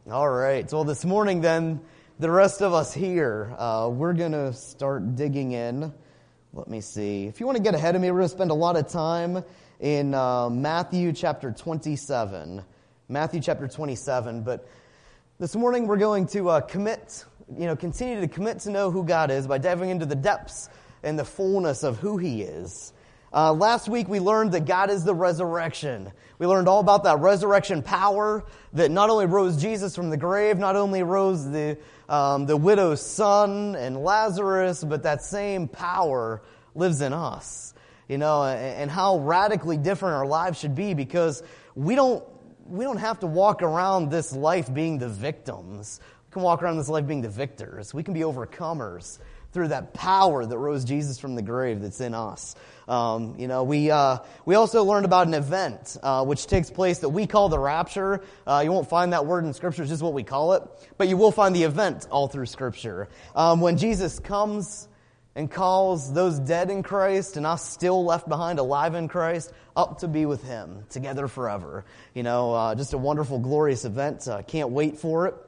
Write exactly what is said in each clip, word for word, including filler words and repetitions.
All right. Well, this morning then, the rest of us here, uh, we're going to start digging in. Let me see. If you want to get ahead of me, we're going to spend a lot of time in uh, Matthew chapter twenty-seven. Matthew chapter twenty-seven. But this morning we're going to uh, commit, you know, continue to commit to know who God is by diving into the depths and the fullness of who He is. Uh, last week we learned that God is the resurrection. We learned all about that resurrection power that not only rose Jesus from the grave, not only rose the um, the widow's son and Lazarus, but that same power lives in us. You know, and, and how radically different our lives should be, because we don't we don't have to walk around this life being the victims. We can walk around this life being the victors. We can be overcomers through that power that rose Jesus from the grave that's in us. Um, you know, we uh, we also learned about an event uh, which takes place that we call the rapture. Uh, you won't find that word in Scripture; it's just what we call it. But you will find the event all through Scripture. Um, when Jesus comes and calls those dead in Christ and us still left behind alive in Christ up to be with Him together forever. You know, uh, just a wonderful, glorious event. Uh, can't wait for it.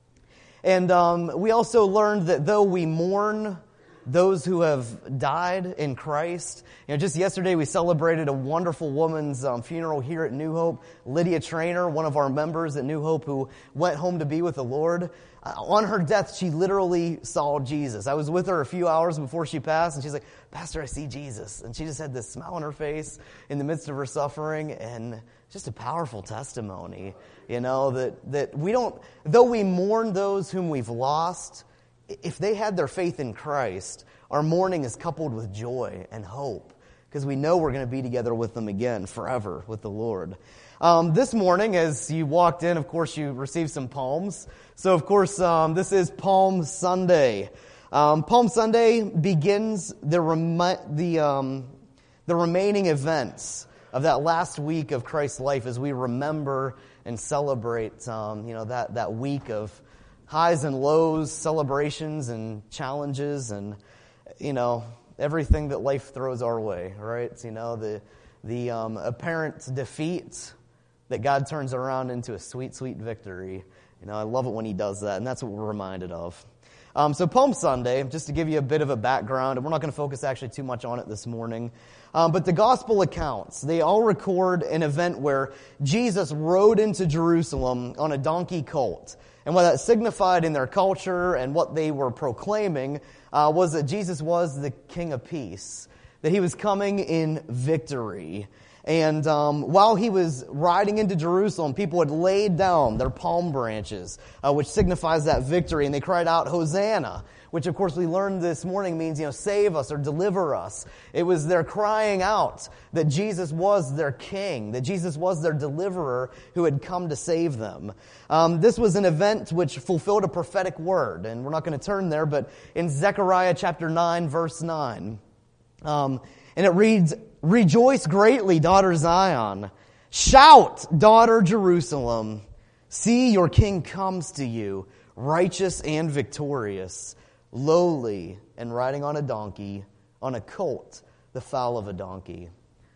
And um, we also learned that though we mourn those who have died in Christ, you know, just yesterday we celebrated a wonderful woman's um, funeral here at New Hope. Lydia Trainer, one of our members at New Hope, who went home to be with the Lord. Uh, on her death, she literally saw Jesus. I was with her a few hours before she passed, and she's like, "Pastor, I see Jesus." And she just had this smile on her face in the midst of her suffering, and just a powerful testimony, you know, that, that we don't, though we mourn those whom we've lost, if they had their faith in Christ, our mourning is coupled with joy and hope, because we know we're going to be together with them again forever with the Lord. Um, this morning, as you walked in, of course, you received some palms. So, of course, um, this is Palm Sunday. Um, Palm Sunday begins the remi- the um, the remaining events of that last week of Christ's life as we remember and celebrate, um, you know, that, that week of highs and lows, celebrations and challenges, and, you know, everything that life throws our way, right? You know, the the um, apparent defeat that God turns around into a sweet, sweet victory. You know, I love it when He does that, and that's what we're reminded of. Um, so Palm Sunday, just to give you a bit of a background, and we're not going to focus actually too much on it this morning, um, but the gospel accounts, they all record an event where Jesus rode into Jerusalem on a donkey colt. And what that signified in their culture and what they were proclaiming uh, was that Jesus was the King of Peace, that He was coming in victory. And um, while He was riding into Jerusalem, people had laid down their palm branches, uh, which signifies that victory, and they cried out, "Hosanna," which of course we learned this morning means, you know, save us or deliver us. It was their crying out that Jesus was their King, that Jesus was their deliverer who had come to save them. Um, this was an event which fulfilled a prophetic word, and we're not going to turn there, but in Zechariah chapter nine, verse nine, um, and it reads, "Rejoice greatly, daughter Zion. Shout, daughter Jerusalem. See, your king comes to you, righteous and victorious, lowly and riding on a donkey, on a colt, the foal of a donkey."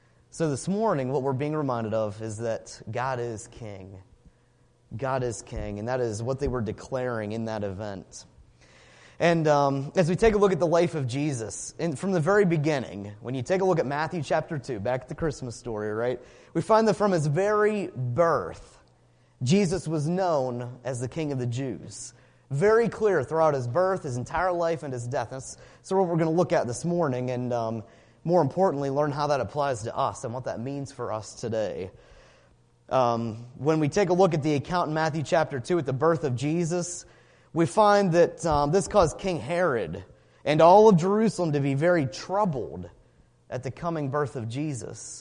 So this morning, what we're being reminded of is that God is king. God is king, and that is what they were declaring in that event. And um, as we take a look at the life of Jesus, and from the very beginning, when you take a look at Matthew chapter two, back at the Christmas story, right, we find that from His very birth, Jesus was known as the King of the Jews. Very clear throughout His birth, His entire life, and His death. That's sort of what we're going to look at this morning, and um, more importantly, learn how that applies to us and what that means for us today. Um, when we take a look at the account in Matthew chapter two at the birth of Jesus, we find that um, this caused King Herod and all of Jerusalem to be very troubled at the coming birth of Jesus.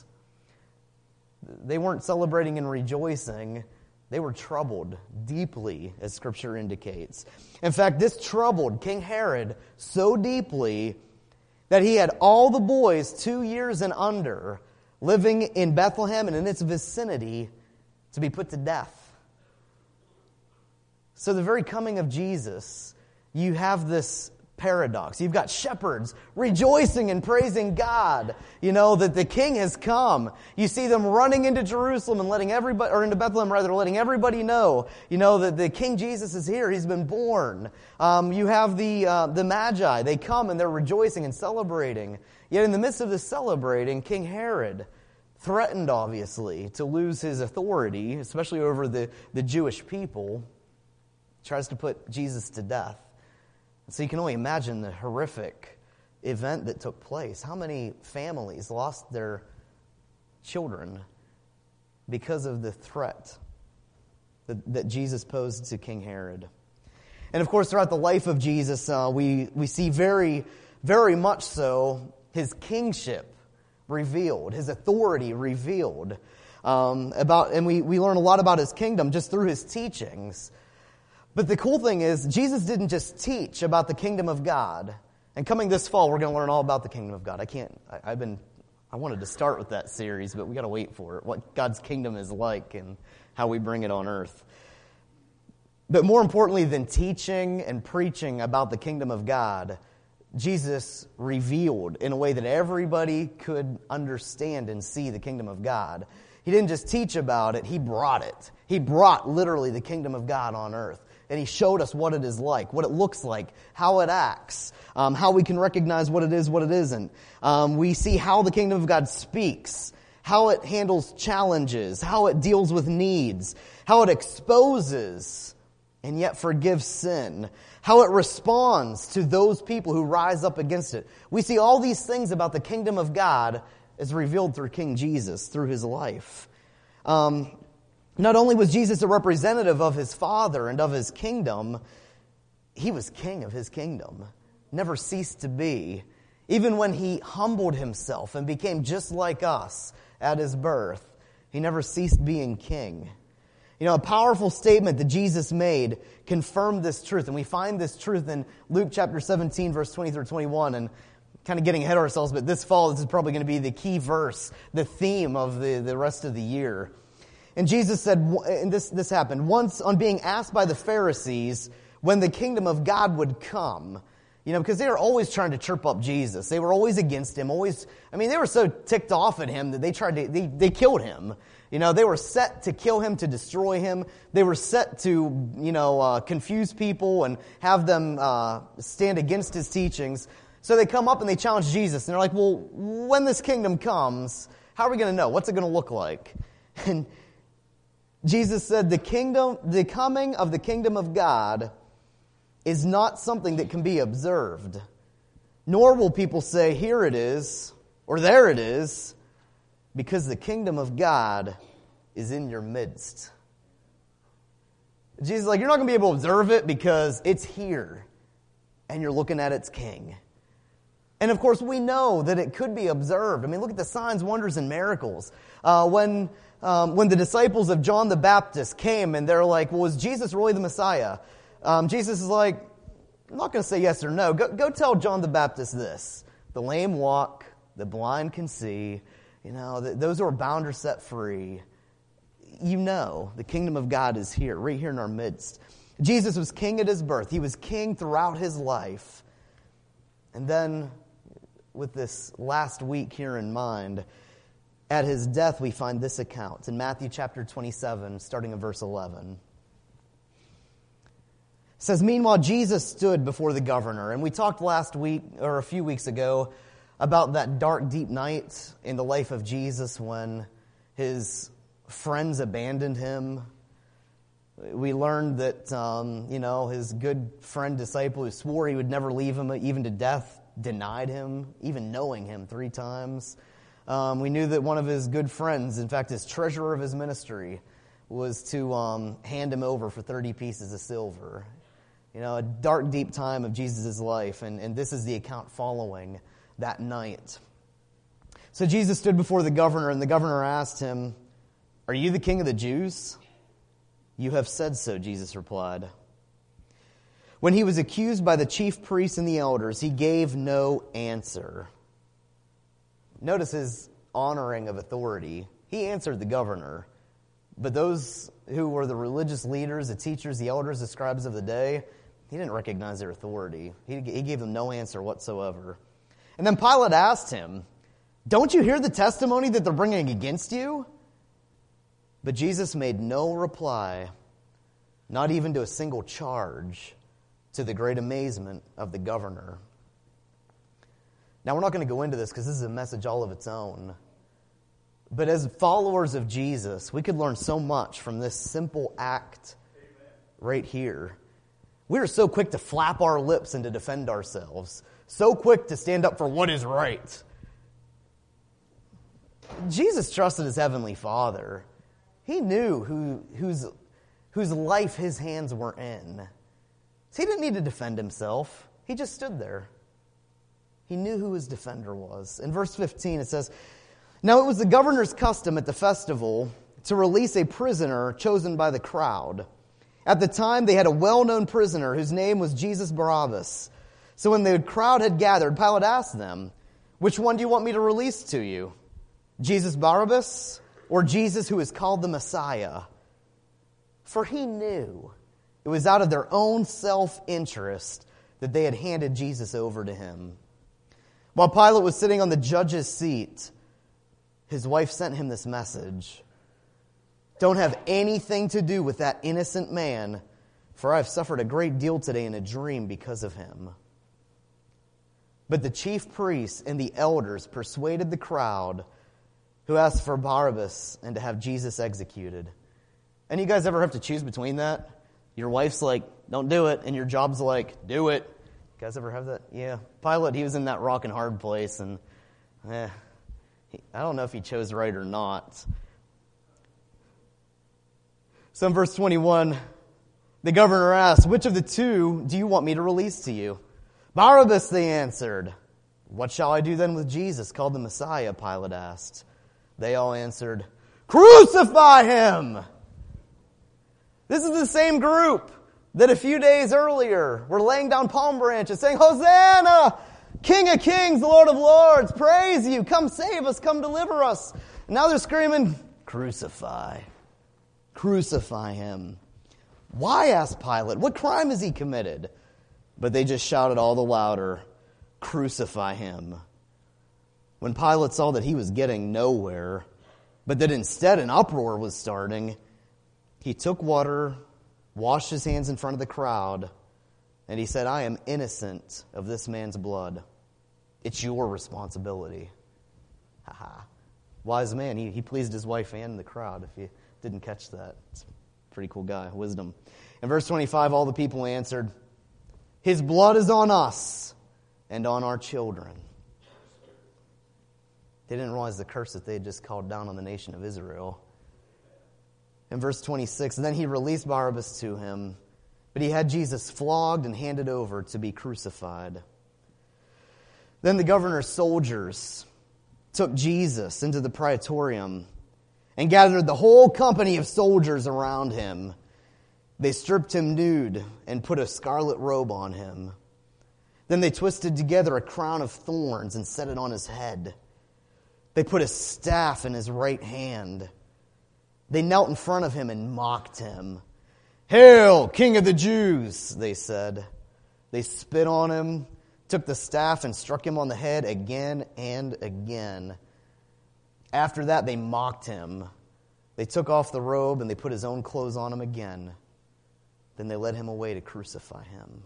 They weren't celebrating and rejoicing. They were troubled deeply, as Scripture indicates. In fact, this troubled King Herod so deeply that he had all the boys two years and under living in Bethlehem and in its vicinity to be put to death. So the very coming of Jesus, you have this paradox. You've got shepherds rejoicing and praising God, you know, that the king has come. You see them running into Jerusalem and letting everybody, or into Bethlehem rather, letting everybody know, you know, that the King Jesus is here. He's been born. Um, you have the uh, the Magi. They come and they're rejoicing and celebrating. Yet in the midst of this celebrating, King Herod, threatened obviously to lose his authority, especially over the, the Jewish people, tries to put Jesus to death. So you can only imagine the horrific event that took place. How many families lost their children because of the threat that, that Jesus posed to King Herod? And of course, throughout the life of Jesus, uh, we, we see very, very much so his kingship revealed, his authority revealed. Um, about, and we, we learn a lot about his kingdom just through his teachings. But the cool thing is, Jesus didn't just teach about the kingdom of God. And coming this fall, we're going to learn all about the kingdom of God. I can't, I, I've been, I wanted to start with that series, but we got to wait for it, what God's kingdom is like and how we bring it on earth. But more importantly than teaching and preaching about the kingdom of God, Jesus revealed in a way that everybody could understand and see the kingdom of God. He didn't just teach about it, he brought it. He brought literally the kingdom of God on earth. And he showed us what it is like, what it looks like, how it acts, um, how we can recognize what it is, what it isn't. Um, we see how the kingdom of God speaks, how it handles challenges, how it deals with needs, how it exposes and yet forgives sin, how it responds to those people who rise up against it. We see all these things about the kingdom of God as revealed through King Jesus, through his life. Um, Not only was Jesus a representative of his Father and of his kingdom, he was king of his kingdom, never ceased to be. Even when he humbled himself and became just like us at his birth, he never ceased being king. You know, a powerful statement that Jesus made confirmed this truth, and we find this truth in Luke chapter seventeen, verse twenty through twenty-one, and kind of getting ahead of ourselves, but this fall, this is probably going to be the key verse, the theme of the, the rest of the year. And Jesus said, and this, this happened, once on being asked by the Pharisees when the kingdom of God would come, you know, because they were always trying to chirp up Jesus. They were always against him, always, I mean, they were so ticked off at him that they tried to, they, they killed him. You know, they were set to kill him, to destroy him. They were set to, you know, uh, confuse people and have them uh, stand against his teachings. So they come up and they challenge Jesus. And they're like, well, when this kingdom comes, how are we going to know? What's it going to look like? And Jesus said, the kingdom, the coming of the kingdom of God is not something that can be observed. Nor will people say, here it is, or there it is, because the kingdom of God is in your midst. Jesus is like, you're not going to be able to observe it because it's here, and you're looking at its king. And of course, we know that it could be observed. I mean, look at the signs, wonders, and miracles. Uh, when um, when the disciples of John the Baptist came and they're like, well, was Jesus really the Messiah? Um, Jesus is like, I'm not going to say yes or no. Go, go tell John the Baptist this. The lame walk, the blind can see. You know, the, those who are bound are set free. You know, the kingdom of God is here, right here in our midst. Jesus was king at his birth. He was king throughout his life. And then, with this last week here in mind, at his death we find this account in Matthew chapter twenty-seven, starting in verse eleven. It says, meanwhile, Jesus stood before the governor. And we talked last week, or a few weeks ago, about that dark, deep night in the life of Jesus when his friends abandoned him. We learned that, um, you know, his good friend, disciple who swore he would never leave him even to death, denied him, even knowing him three times. Um, we knew that one of his good friends, in fact, his treasurer of his ministry, was to um, hand him over for thirty pieces of silver. You know, a dark, deep time of Jesus' life, and, and this is the account following that night. So Jesus stood before the governor, and the governor asked him, are you the king of the Jews? You have said so, Jesus replied. When he was accused by the chief priests and the elders, he gave no answer. Notice his honoring of authority. He answered the governor. But those who were the religious leaders, the teachers, the elders, the scribes of the day, He didn't recognize their authority. He, he gave them no answer whatsoever. And then Pilate asked him, "Don't you hear the testimony that they're bringing against you?" But Jesus made no reply, not even to a single charge, to the great amazement of the governor. Now, we're not going to go into this because this is a message all of its own. But as followers of Jesus, we could learn so much from this simple act right here. We are so quick to flap our lips and to defend ourselves, so quick to stand up for what is right. Jesus trusted his heavenly Father. He knew who, whose, whose life his hands were in. So he didn't need to defend himself. He just stood there. He knew who his defender was. In verse fifteen it says, "Now it was the governor's custom at the festival to release a prisoner chosen by the crowd. At the time they had a well-known prisoner whose name was Jesus Barabbas. So when the crowd had gathered, Pilate asked them, 'Which one do you want me to release to you? Jesus Barabbas or Jesus who is called the Messiah?' For he knew it was out of their own self-interest that they had handed Jesus over to him. While Pilate was sitting on the judge's seat, his wife sent him this message: 'Don't have anything to do with that innocent man, for I have suffered a great deal today in a dream because of him.' But the chief priests and the elders persuaded the crowd, who asked for Barabbas and to have Jesus executed." And you guys ever have to choose between that? Your wife's like, "Don't do it," and your job's like, "Do it." You guys ever have that? Yeah. Pilate, he was in that rock and hard place, and eh, he, I don't know if he chose right or not. So in verse twenty-one, the governor asked, "Which of the two do you want me to release to you?" "Barabbas," they answered. "What shall I do then with Jesus, called the Messiah?" Pilate asked. They all answered, "Crucify him!" This is the same group that a few days earlier were laying down palm branches saying, "Hosanna! King of kings, Lord of lords, praise you, come save us, come deliver us." And now they're screaming, "Crucify, crucify him." "Why?" asked Pilate. "What crime has he committed?" But they just shouted all the louder, "Crucify him." When Pilate saw that he was getting nowhere, but that instead an uproar was starting, he took water, washed his hands in front of the crowd, and he said, "I am innocent of this man's blood. It's your responsibility." Ha ha. Wise man. He, he pleased his wife and the crowd, if you didn't catch that. It's a pretty cool guy. Wisdom. In verse twenty-five, all the people answered, "His blood is on us and on our children." They didn't realize the curse that they had just called down on the nation of Israel. In verse twenty-six, then he released Barabbas to him, but he had Jesus flogged and handed over to be crucified. Then the governor's soldiers took Jesus into the praetorium and gathered the whole company of soldiers around him. They stripped him nude and put a scarlet robe on him. Then they twisted together a crown of thorns and set it on his head. They put a staff in his right hand. They knelt in front of him and mocked him. "Hail, King of the Jews," they said. They spit on him, took the staff and struck him on the head again and again. After that, they mocked him. They took off the robe and they put his own clothes on him again. Then they led him away to crucify him.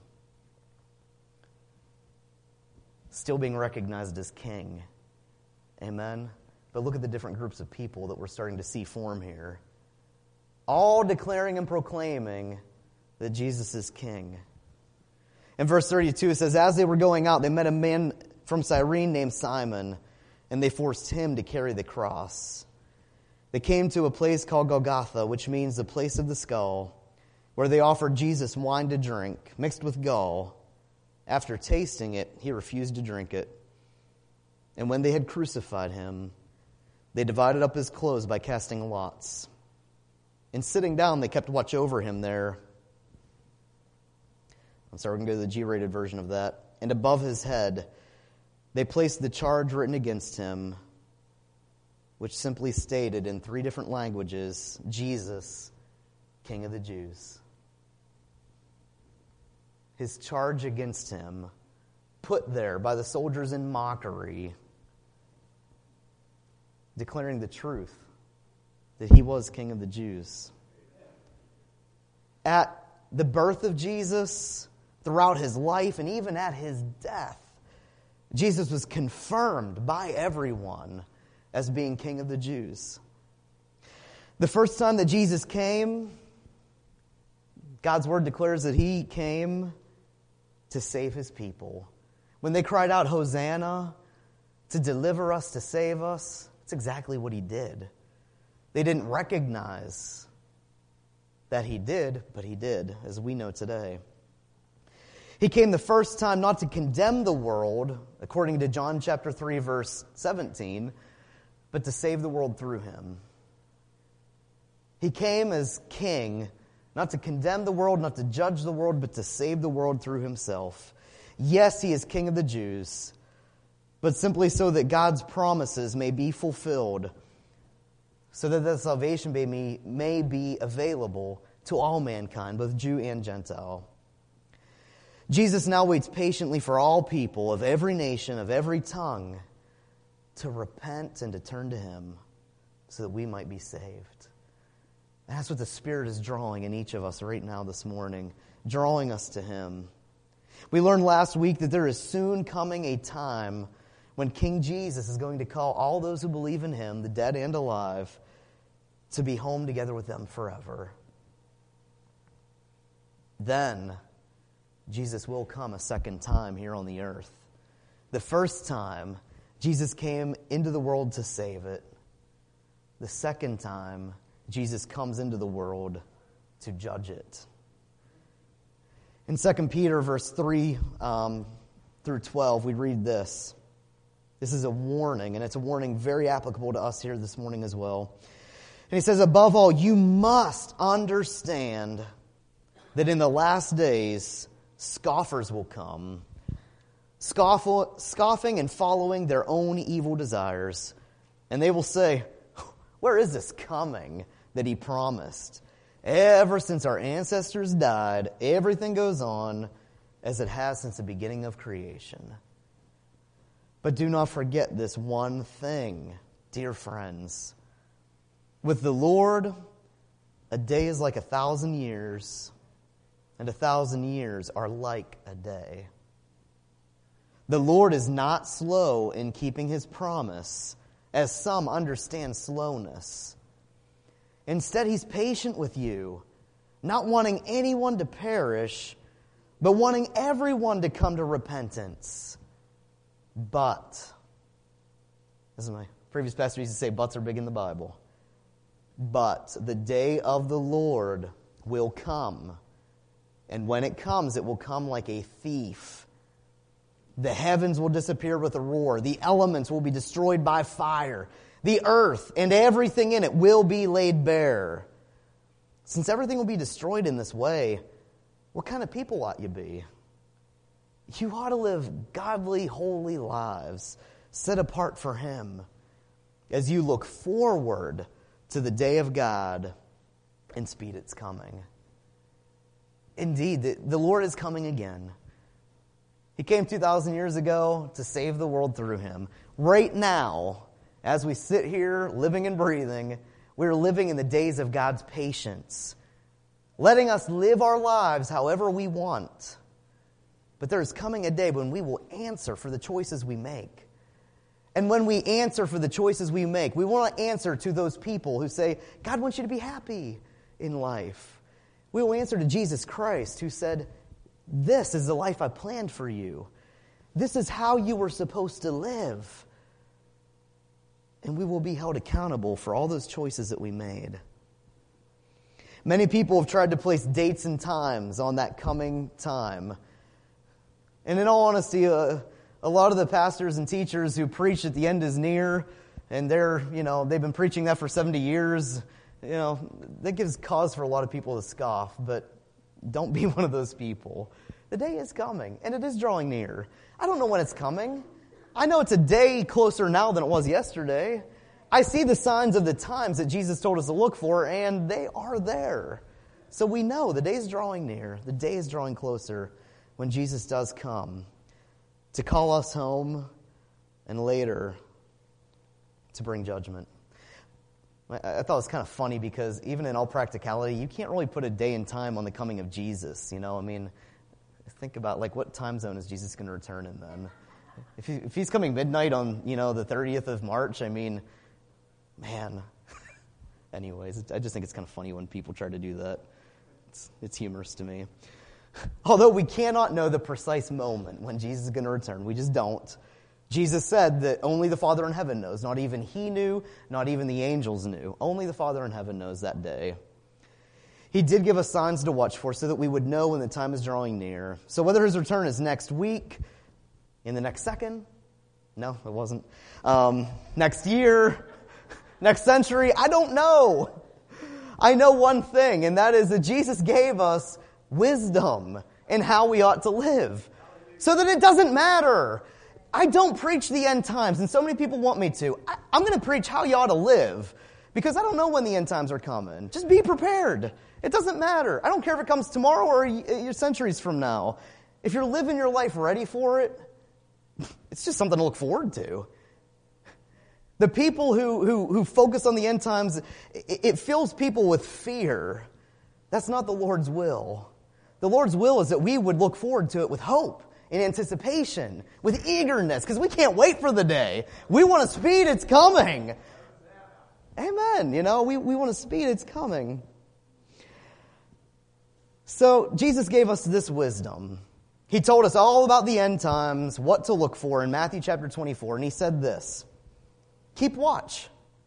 Still being recognized as king. Amen. But look at the different groups of people that we're starting to see form here. All declaring and proclaiming that Jesus is king. In verse thirty-two, it says, as they were going out, they met a man from Cyrene named Simon, and they forced him to carry the cross. They came to a place called Golgotha, which means the place of the skull, where they offered Jesus wine to drink, mixed with gall. After tasting it, he refused to drink it. And when they had crucified him, they divided up his clothes by casting lots. And sitting down, they kept watch over him there. I'm sorry, we can go to the G-rated version of that. And above his head, they placed the charge written against him, which simply stated in three different languages, Jesus, King of the Jews. his charge against him, put there by the soldiers in mockery, declaring the truth that he was King of the Jews. At the birth of Jesus, throughout his life, and even at his death, Jesus was confirmed by everyone as being King of the Jews. The first time that Jesus came, God's word declares that he came to save his people. When they cried out, Hosanna, to deliver us, to save us, that's exactly what he did. They didn't recognize that he did, but he did, as we know today. He came the first time not to condemn the world, according to John chapter three, verse seventeen, but to save the world through him. He came as king, not to condemn the world, not to judge the world, but to save the world through himself. Yes, he is King of the Jews, but simply so that God's promises may be fulfilled, so that the salvation may, may be available to all mankind, both Jew and Gentile. Jesus now waits patiently for all people of every nation, of every tongue, to repent and to turn to him so that we might be saved. And that's what the Spirit is drawing in each of us right now this morning, drawing us to him. We learned last week that there is soon coming a time when King Jesus is going to call all those who believe in him, the dead and alive, to be home together with them forever. Then Jesus will come a second time here on the earth. The first time, Jesus came into the world to save it. The second time, Jesus comes into the world to judge it. In Second Peter verse three um, through twelve, we read this. This is a warning, and it's a warning very applicable to us here this morning as well. And he says, above all, you must understand that in the last days, scoffers will come, scoff- scoffing and following their own evil desires. And they will say, where is this coming that he promised? Ever since our ancestors died, everything goes on as it has since the beginning of creation. But do not forget this one thing, dear friends. With the Lord, a day is like a thousand years, and a thousand years are like a day. The Lord is not slow in keeping his promise, as some understand slowness. Instead, he's patient with you, not wanting anyone to perish, but wanting everyone to come to repentance. But, as my previous pastor used to say, buts are big in the Bible. But the day of the Lord will come. And when it comes, it will come like a thief. The heavens will disappear with a roar. The elements will be destroyed by fire. The earth and everything in it will be laid bare. Since everything will be destroyed in this way, what kind of people ought you be? You ought to live godly, holy lives set apart for him as you look forward to the day of God and speed its coming. Indeed, the, the Lord is coming again. He came two thousand years ago to save the world through him. Right now, as we sit here living and breathing, we're living in the days of God's patience, letting us live our lives however we want. But there is coming a day when we will answer for the choices we make. And when we answer for the choices we make, we want to answer to those people who say, God wants you to be happy in life. We will answer to Jesus Christ, who said, this is the life I planned for you. This is how you were supposed to live. And we will be held accountable for all those choices that we made. Many people have tried to place dates and times on that coming time. And in all honesty, uh, a lot of the pastors and teachers who preach that the end is near, and they're, you know, they've been preaching that for seventy years, you know, that gives cause for a lot of people to scoff, but don't be one of those people. The day is coming, and it is drawing near. I don't know when it's coming. I know it's a day closer now than it was yesterday. I see the signs of the times that Jesus told us to look for, and they are there. So we know the day is drawing near. The day is drawing closer when Jesus does come to call us home and later to bring judgment. I, I thought it was kind of funny because even in all practicality, you can't really put a day and time on the coming of Jesus. You know, I mean, think about like what time zone is Jesus going to return in then? If, he, if he's coming midnight on, you know, the thirtieth of March, I mean, man. Anyways, I just think it's kind of funny when people try to do that. It's, it's humorous to me. Although we cannot know the precise moment when Jesus is going to return. We just don't. Jesus said that only the Father in heaven knows. Not even he knew, not even the angels knew. Only the Father in heaven knows that day. He did give us signs to watch for so that we would know when the time is drawing near. So whether his return is next week, in the next second, no, it wasn't, um, next year, next century, I don't know. I know one thing, and that is that Jesus gave us wisdom in how we ought to live so that it doesn't matter. I don't preach the end times, and so many people want me to. I, I'm going to preach how you ought to live because I don't know when the end times are coming. Just be prepared. It doesn't matter. I don't care if it comes tomorrow or centuries from now. If you're living your life ready for it, it's just something to look forward to. The people who, who, who focus on the end times, it, it fills people with fear. That's not the Lord's will. The Lord's will is that we would look forward to it with hope, in anticipation, with eagerness, because we can't wait for the day. We want to speed, it's coming. Amen. You know, we, we want to speed, it's coming. So Jesus gave us this wisdom. He told us all about the end times, what to look for in Matthew chapter twenty-four, and he said this, keep watch,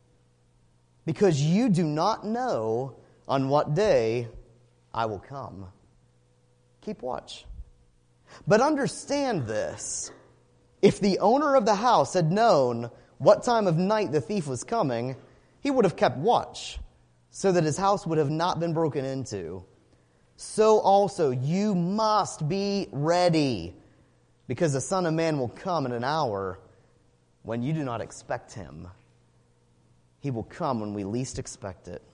because you do not know on what day I will come. Keep watch. But understand this, if the owner of the house had known what time of night the thief was coming, he would have kept watch, so that his house would have not been broken into. So also you must be ready, because the Son of Man will come in an hour when you do not expect him. He will come when we least expect it.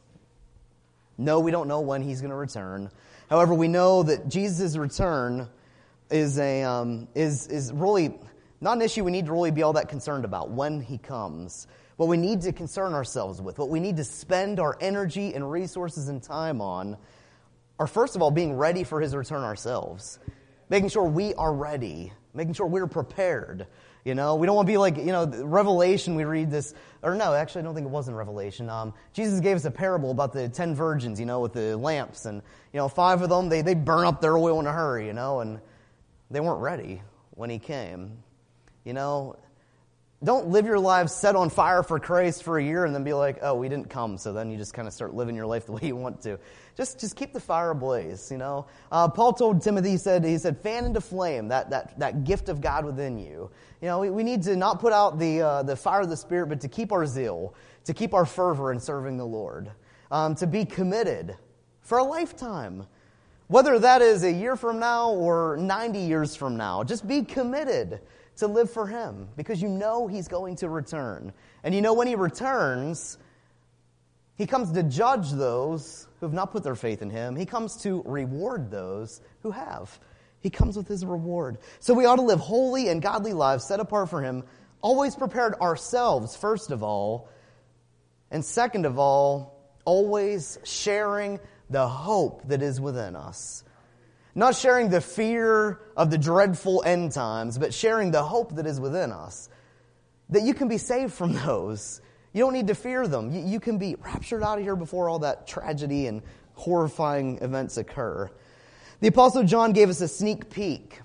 No, we don't know when he's going to return. However, we know that Jesus' return is a um, is is really not an issue we need to really be all that concerned about when he comes. What we need to concern ourselves with, what we need to spend our energy and resources and time on, are first of all being ready for his return ourselves. Making sure we are ready. Making sure we're prepared. You know, we don't want to be like, you know, Revelation, we read this, or no, actually I don't think it was in Revelation. Um, Jesus gave us a parable about the ten virgins, you know, with the lamps. And, you know, five of them, they, they burn up their oil in a hurry, you know, and they weren't ready when he came. You know, don't live your lives set on fire for Christ for a year and then be like, oh, we didn't come, so then you just kind of start living your life the way you want to. Just just keep the fire ablaze, you know. Uh, Paul told Timothy, he said, he said, fan into flame that that that gift of God within you. You know, we, we need to not put out the uh, the fire of the Spirit, but to keep our zeal, to keep our fervor in serving the Lord, um, to be committed for a lifetime. Whether that is a year from now or ninety years from now, just be committed to live for him, because you know he's going to return. And you know when he returns, he comes to judge those who have not put their faith in him. He comes to reward those who have. He comes with his reward. So we ought to live holy and godly lives set apart for him, always prepared ourselves, first of all, and second of all, always sharing the hope that is within us. Not sharing the fear of the dreadful end times, but sharing the hope that is within us. That you can be saved from those. You don't need to fear them. You, you can be raptured out of here before all that tragedy and horrifying events occur. The Apostle John gave us a sneak peek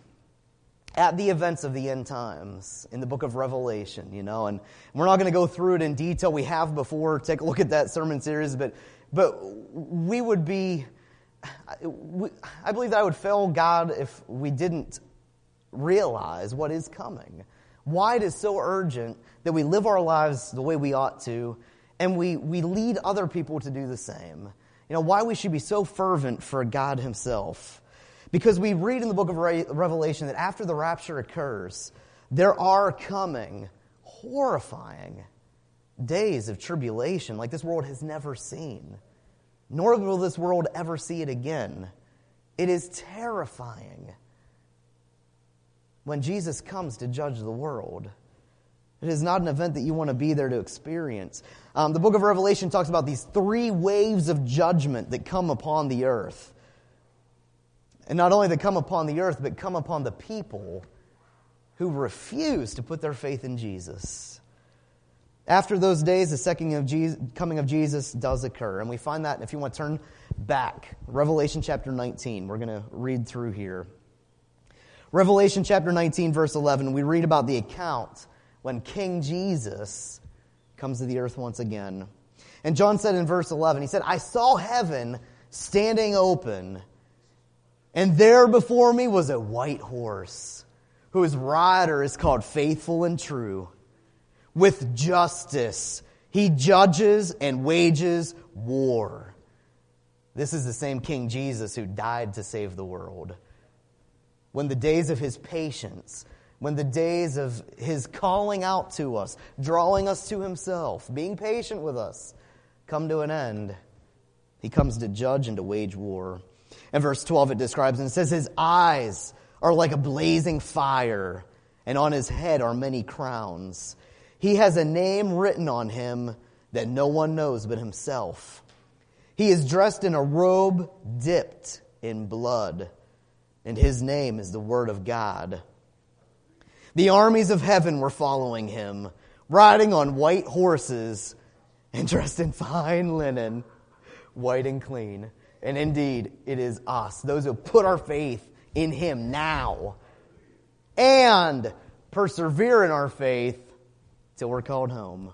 at the events of the end times in the book of Revelation, you know, and we're not going to go through it in detail. We have before. Take a look at that sermon series, but but we would be... I believe that I would fail God if we didn't realize what is coming. Why it is so urgent that we live our lives the way we ought to, and we, we lead other people to do the same. You know, why we should be so fervent for God himself. Because we read in the book of Revelation that after the rapture occurs, there are coming horrifying days of tribulation like this world has never seen. Nor will this world ever see it again. It is terrifying. when Jesus comes to judge the world. It is not an event that you want to be there to experience. Um, the book of Revelation talks about these three waves of judgment that come upon the earth. And not only that come upon the earth, but come upon the people who refuse to put their faith in Jesus. After those days, the second of Jesus, coming of Jesus does occur. And we find that, if you want to turn back, Revelation chapter nineteen. We're going to read through here. Revelation chapter nineteen, verse eleven, we read about the account when King Jesus comes to the earth once again. And John said in verse eleven, he said, I saw heaven standing open, and there before me was a white horse, whose rider is called Faithful and True. With justice he judges and wages war. This is the same King Jesus who died to save the world. When the days of his patience, when the days of his calling out to us, drawing us to himself, being patient with us, come to an end, he comes to judge and to wage war. In verse twelve it describes, and it says, his eyes are like a blazing fire, and on his head are many crowns. He has a name written on him that no one knows but himself. He is dressed in a robe dipped in blood, and his name is the Word of God. The armies of heaven were following him, riding on white horses and dressed in fine linen, white and clean. And indeed, it is us, those who put our faith in him now and persevere in our faith till we're called home.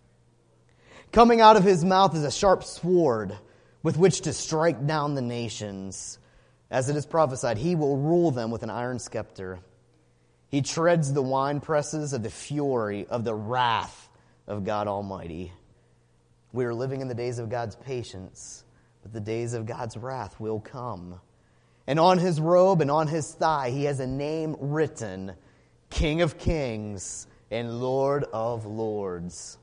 Coming out of his mouth is a sharp sword with which to strike down the nations. As it is prophesied, he will rule them with an iron scepter. He treads the winepresses of the fury of the wrath of God Almighty. We are living in the days of God's patience, but the days of God's wrath will come. And on his robe and on his thigh he has a name written, King of Kings and Lord of Lords.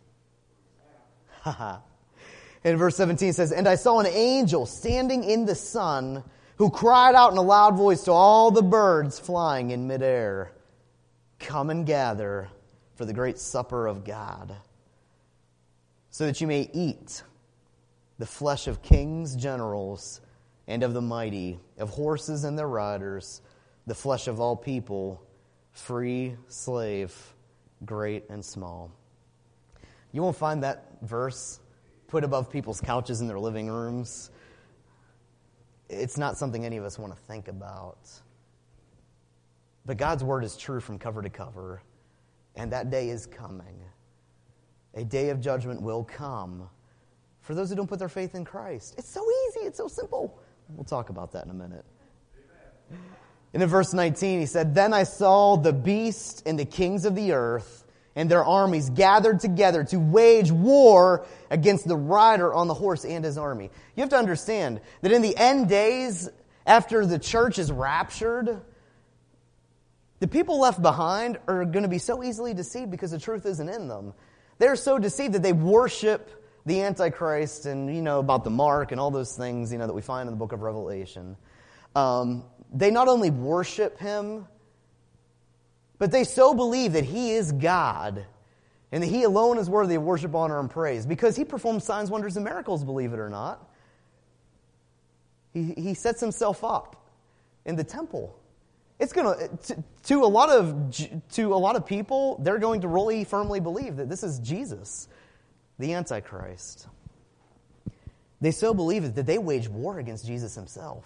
And verse seventeen says, and I saw an angel standing in the sun, who cried out in a loud voice to all the birds flying in midair, come and gather for the great supper of God, so that you may eat the flesh of kings, generals, and of the mighty, of horses and their riders, the flesh of all people, free, slave, great and small. You won't find that verse put above people's couches in their living rooms. It's not something any of us want to think about. But God's word is true from cover to cover, and that day is coming. A day of judgment will come for those who don't put their faith in Christ. It's so easy. It's so simple. We'll talk about that in a minute. And in verse nineteen, he said, then I saw the beast and the kings of the earth and their armies gathered together to wage war against the rider on the horse and his army. You have to understand that in the end days, after the church is raptured, the people left behind are going to be so easily deceived because the truth isn't in them. They're so deceived that they worship the Antichrist and, you know, about the mark and all those things, you know, that we find in the book of Revelation. Um, they not only worship him, but they so believe that he is God and that he alone is worthy of worship, honor, and praise because he performs signs, wonders, and miracles, believe it or not. He, he sets himself up in the temple. It's going to, to a lot of, to a lot of people, they're going to really firmly believe that this is Jesus, the Antichrist. They so believe it that they wage war against Jesus himself.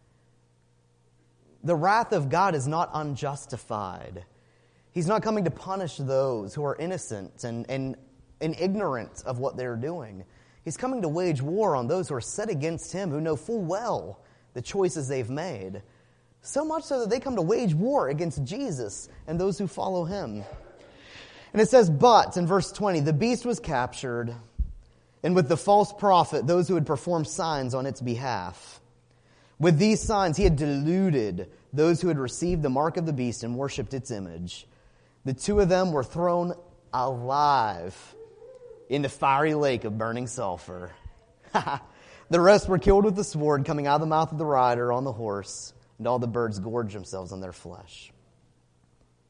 The wrath of God is not unjustified. He's not coming to punish those who are innocent and, and, and ignorant of what they're doing. He's coming to wage war on those who are set against him, who know full well the choices they've made. So much so that they come to wage war against Jesus and those who follow him. And it says, but, in verse twenty, the beast was captured, and with the false prophet, those who had performed signs on its behalf. With these signs, he had deluded those who had received the mark of the beast and worshipped its image. The two of them were thrown alive in the fiery lake of burning sulfur. The rest were killed with the sword coming out of the mouth of the rider on the horse, and all the birds gorged themselves on their flesh.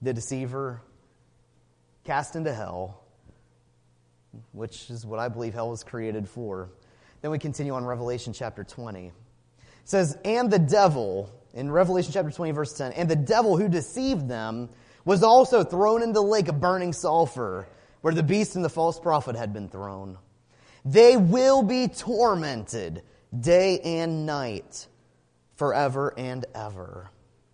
the deceiver, cast into hell, which is what I believe hell was created for. Then we continue on Revelation chapter twenty. It says, and the devil, in Revelation chapter twenty, verse ten, and the devil who deceived them was also thrown into the lake of burning sulfur, where the beast and the false prophet had been thrown. They will be tormented day and night, forever and ever.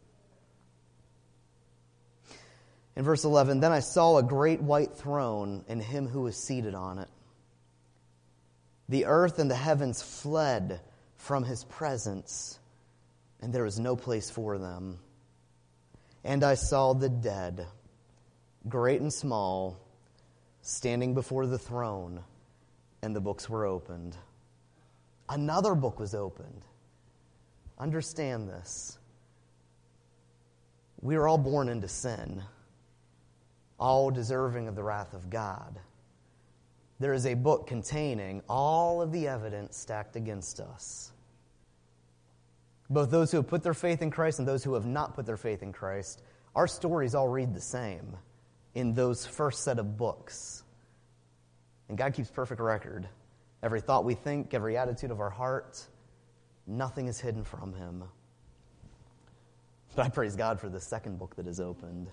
In verse eleven, then I saw a great white throne and him who was seated on it. The earth and the heavens fled from his presence, and there was no place for them. And I saw the dead, great and small, standing before the throne, and the books were opened. Another book was opened. Understand this. We are all born into sin, all deserving of the wrath of God. There is a book containing all of the evidence stacked against us. Both those who have put their faith in Christ and those who have not put their faith in Christ, our stories all read the same in those first set of books. And God keeps perfect record. Every thought we think, every attitude of our heart, nothing is hidden from him. But I praise God for the second book that is opened.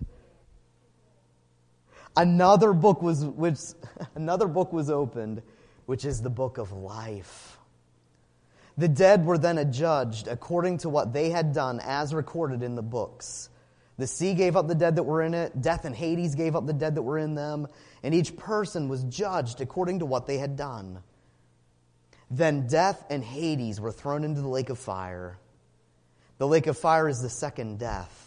Another book was which another book was opened, which is the book of life. The dead were then adjudged according to what they had done as recorded in the books. The sea gave up the dead that were in it, death and Hades gave up the dead that were in them, and each person was judged according to what they had done. Then death and Hades were thrown into the lake of fire. The lake of fire is the second death.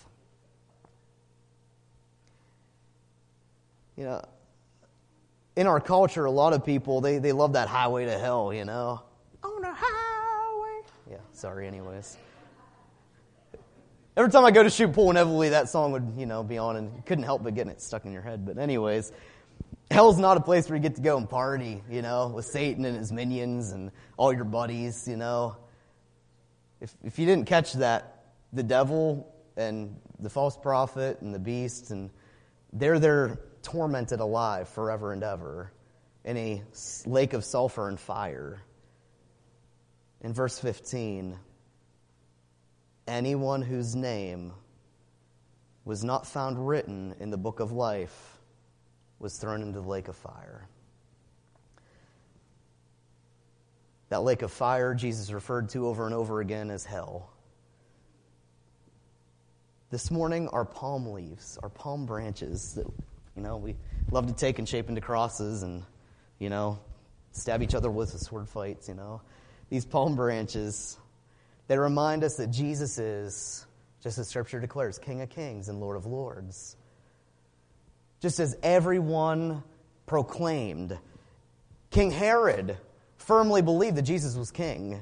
You know, in our culture, a lot of people, they, they love that highway to hell, you know. On a highway. Yeah, sorry, anyways. Every time I go to shoot pool inevitably, that song would, you know, be on, and you couldn't help but getting it stuck in your head. But anyways, hell's not a place where you get to go and party, you know, with Satan and his minions and all your buddies, you know. If if you didn't catch that, the devil and the false prophet and the beast, and they're there tormented alive forever and ever in a lake of sulfur and fire. In verse fifteen, anyone whose name was not found written in the book of life was thrown into the lake of fire. That lake of fire Jesus referred to over and over again as hell. This morning, our palm leaves, our palm branches that, you know, we love to take and shape into crosses and, you know, stab each other with the sword fights, you know. These palm branches, they remind us that Jesus is, just as Scripture declares, King of Kings and Lord of Lords. Just as everyone proclaimed, King Herod firmly believed that Jesus was king.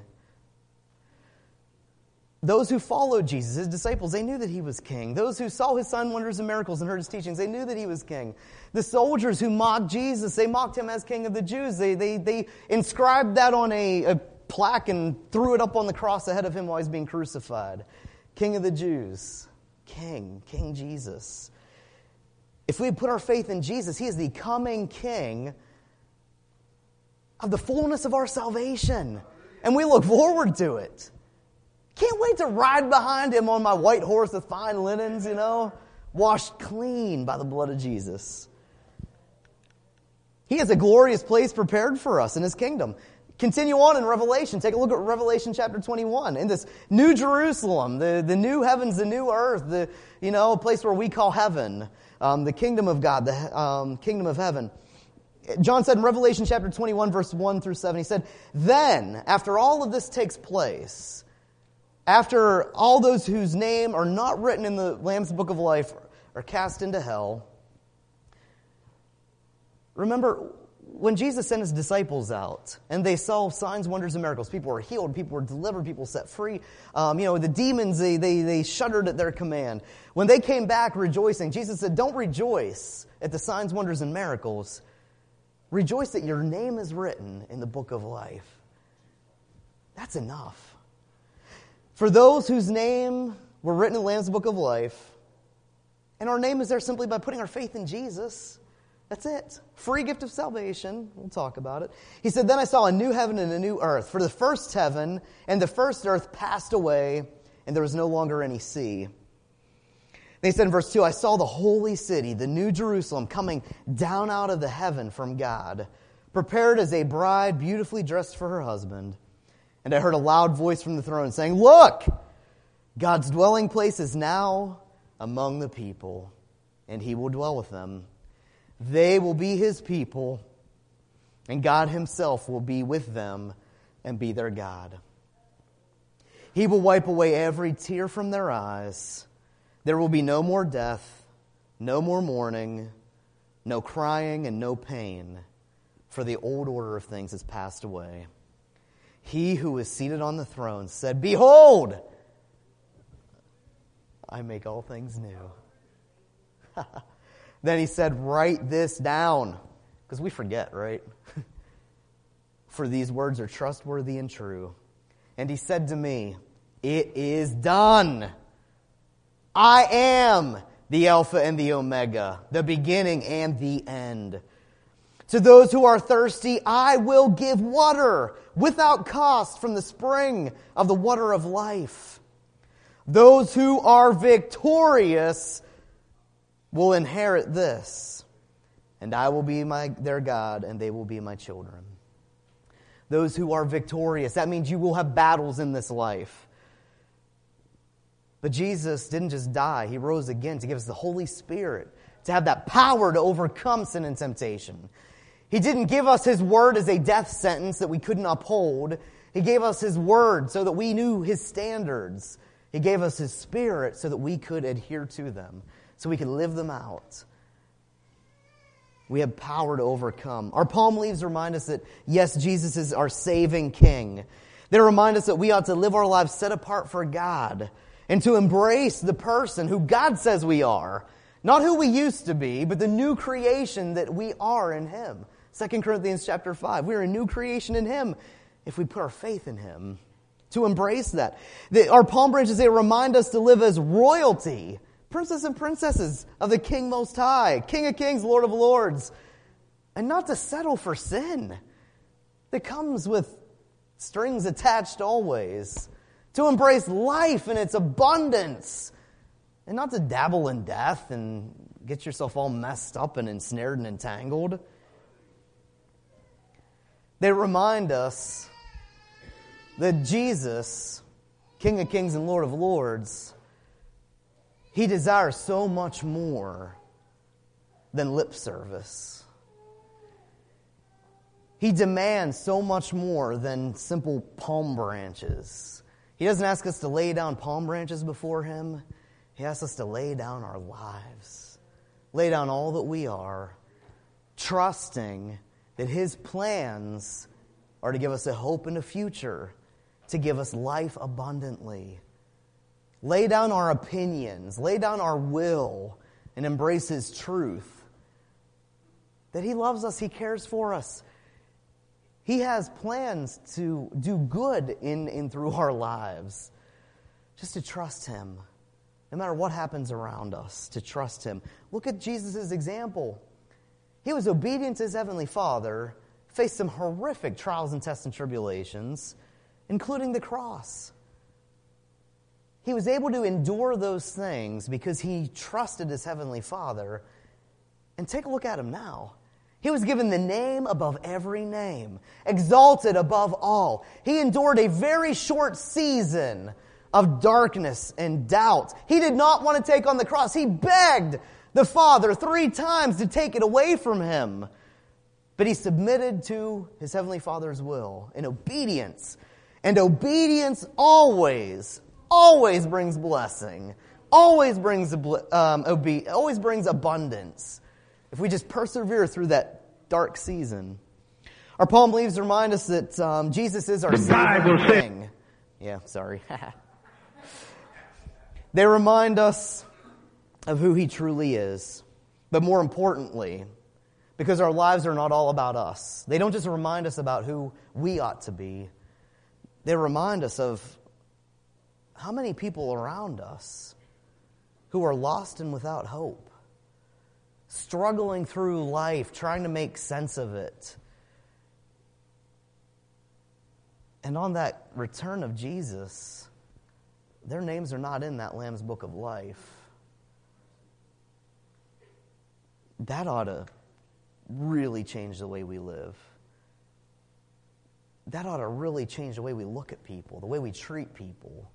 Those who followed Jesus, his disciples, they knew that he was king. Those who saw his sign, wonders, and miracles and heard his teachings, they knew that he was king. The soldiers who mocked Jesus, they mocked him as king of the Jews. They they they inscribed that on a, a plaque and threw it up on the cross ahead of him while he was being crucified. King of the Jews. King. King Jesus. If we put our faith in Jesus, he is the coming king of the fullness of our salvation. And we look forward to it. Can't wait to ride behind him on my white horse with fine linens, you know, washed clean by the blood of Jesus. He has a glorious place prepared for us in his kingdom. Continue on in Revelation. Take a look at Revelation chapter twenty-one. In this new Jerusalem, the, the new heavens, the new earth, the, you know, a place where we call heaven, um, the kingdom of God, the um, kingdom of heaven. John said in Revelation chapter twenty-one, verse one through seven, he said, then, after all of this takes place, after all those whose name are not written in the Lamb's book of life are cast into hell. Remember, when Jesus sent his disciples out and they saw signs, wonders, and miracles, people were healed, people were delivered, people set free. Um, you know, the demons, they, they, they shuddered at their command. When they came back rejoicing, Jesus said, don't rejoice at the signs, wonders, and miracles. Rejoice that your name is written in the book of life. That's enough. For those whose name were written in the Lamb's book of life, And our name is there simply by putting our faith in Jesus. That's it. Free gift of salvation. We'll talk about it. He said, then I saw a new heaven and a new earth. For the first heaven and the first earth passed away, and there was no longer any sea. They said in verse two, I saw the holy city, the new Jerusalem, coming down out of the heaven from God, prepared as a bride beautifully dressed for her husband. And I heard a loud voice from the throne saying, look, God's dwelling place is now among the people, and he will dwell with them. They will be his people, and God himself will be with them and be their God. He will wipe away every tear from their eyes. There will be no more death, no more mourning, no crying, and no pain, for the old order of things has passed away. He who is seated on the throne said, behold, I make all things new. Then he said, write this down, because we forget, right? For these words are trustworthy and true. And he said to me, it is done. I am the Alpha and the Omega, the beginning and the end. To those who are thirsty, I will give water without cost from the spring of the water of life. Those who are victorious will inherit this, and I will be my their God, and they will be my children. Those who are victorious, that means you will have battles in this life. But Jesus didn't just die. He rose again to give us the Holy Spirit, to have that power to overcome sin and temptation. He didn't give us his word as a death sentence that we couldn't uphold. He gave us his word so that we knew his standards. He gave us his Spirit so that we could adhere to them, so we could live them out. We have power to overcome. Our palm leaves remind us that, yes, Jesus is our saving King. They remind us that we ought to live our lives set apart for God and to embrace the person who God says we are. Not who we used to be, but the new creation that we are in him. Second Corinthians chapter five. We are a new creation in him if we put our faith in him. To embrace that. The, our palm branches, they remind us to live as royalty. Princes and princesses of the King Most High. King of Kings, Lord of Lords. And not to settle for sin that comes with strings attached always. To embrace life in its abundance. And not to dabble in death and get yourself all messed up and ensnared and entangled. They remind us that Jesus, King of Kings and Lord of Lords, he desires so much more than lip service. He demands so much more than simple palm branches. He doesn't ask us to lay down palm branches before him. He asks us to lay down our lives, lay down all that we are, trusting that his plans are to give us a hope and a future, to give us life abundantly. Lay down our opinions, lay down our will, and embrace his truth. That he loves us, he cares for us. He has plans to do good in and through our lives. Just to trust him. No matter what happens around us, to trust him. Look at Jesus' example. He was obedient to his heavenly Father, faced some horrific trials and tests and tribulations, including the cross. He was able to endure those things because he trusted his heavenly Father. And take a look at him now. He was given the name above every name, exalted above all. He endured a very short season of darkness and doubt. He did not want to take on the cross. He begged the Father three times to take it away from him. But he submitted to his heavenly Father's will in obedience. And obedience always, always brings blessing. Always brings um, obe- always brings abundance. If we just persevere through that dark season. Our palm leaves remind us that um, Jesus is our saving King. Yeah, sorry. They remind us of who he truly is. But more importantly, because our lives are not all about us. They don't just remind us about who we ought to be. They remind us of how many people around us who are lost and without hope, struggling through life, trying to make sense of it. And on that return of Jesus, their names are not in that Lamb's Book of Life. That ought to really change the way we live. That ought to really change the way we look at people, the way we treat people.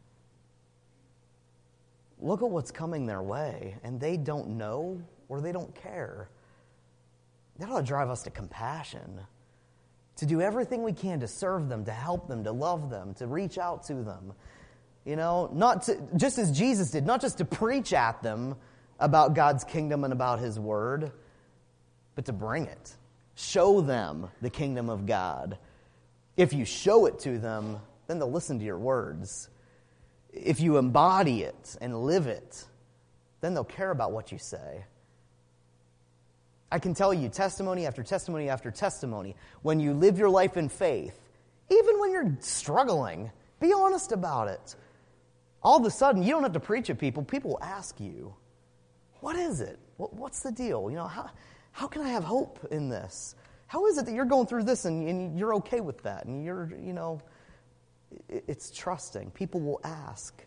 Look at what's coming their way, and they don't know or they don't care. That ought to drive us to compassion, to do everything we can to serve them, to help them, to love them, to reach out to them. You know, not to, just as Jesus did, not just to preach at them about God's kingdom and about His word, but to bring it. Show them the kingdom of God. If you show it to them, then they'll listen to your words. If you embody it and live it, then they'll care about what you say. I can tell you testimony after testimony after testimony. When you live your life in faith, even when you're struggling, be honest about it. All of a sudden, you don't have to preach at people. People will ask you, what is it? What, what's the deal? You know, how, how can I have hope in this? How is it that you're going through this and, and you're okay with that? And you're, you know, it, it's trusting. People will ask.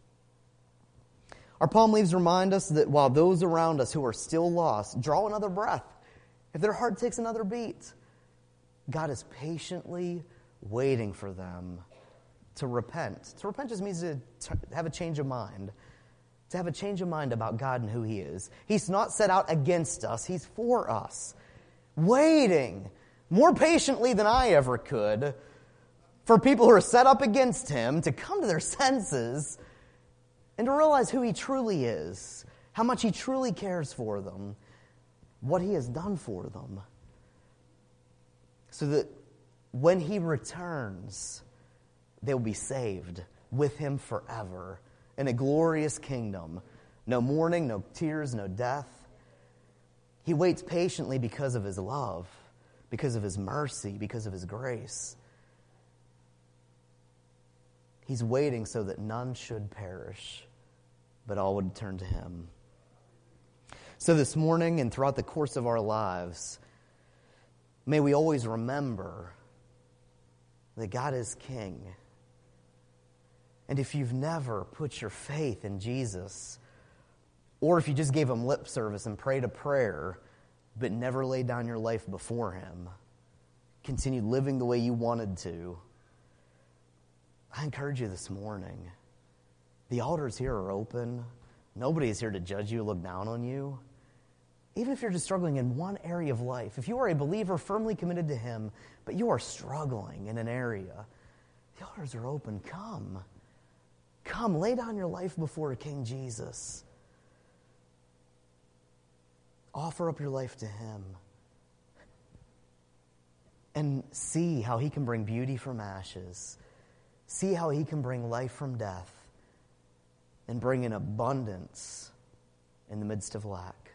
Our palm leaves remind us that while those around us who are still lost draw another breath, if their heart takes another beat, God is patiently waiting for them to repent. To repent just means to have a change of mind. To have a change of mind about God and who He is. He's not set out against us. He's for us. Waiting more patiently than I ever could for people who are set up against Him to come to their senses and to realize who He truly is, how much He truly cares for them, what He has done for them, so that when He returns, they'll be saved with Him forever in a glorious kingdom. No mourning, no tears, no death. He waits patiently because of His love, because of His mercy, because of His grace. He's waiting so that none should perish, but all would turn to Him. So this morning and throughout the course of our lives, may we always remember that God is King. And if you've never put your faith in Jesus, or if you just gave Him lip service and prayed a prayer, but never laid down your life before Him, continued living the way you wanted to, I encourage you this morning. The altars here are open. Nobody is here to judge you, look down on you. Even if you're just struggling in one area of life, if you are a believer firmly committed to Him, but you are struggling in an area, the altars are open. Come. Come, lay down your life before King Jesus. Offer up your life to Him. And see how He can bring beauty from ashes. See how He can bring life from death. And bring an abundance in the midst of lack.